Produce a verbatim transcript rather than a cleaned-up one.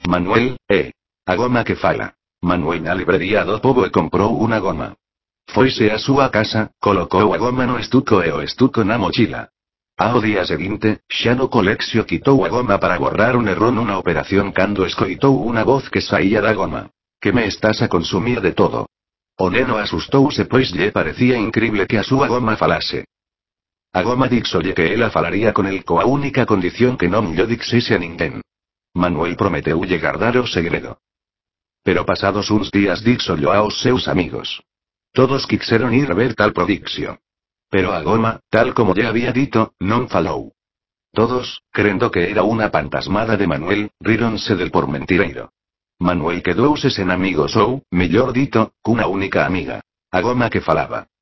Manuel, eh. A goma que fala. Manuel na librería do pobo e comprou unha goma. Foise á súa casa, colocou a goma no estuco e o estuco na mochila. Ao día seguinte, xa no colexio quitou a goma para borrar un erro nunha operación cando escoitou unha voz que saía da goma. Que me estás a consumir de todo. O neno asustouse pois lle parecía incrible que a súa goma falase. A goma dixolle que ela falaría con el coa única condición que non llo dixese a ninguén. Manuel prometeulle gardar o segredo. Pero pasados uns días dixollo aos seus amigos. Todos quixeron ir ver tal prodixio. Pero a goma, tal como lle había dito, non falou. Todos, crendo que era unha pantasmada de Manuel, ríronse del pormentireiro. Manuel quedouse sen amigos ou, mellor dito, cunha única amiga. A goma que falaba.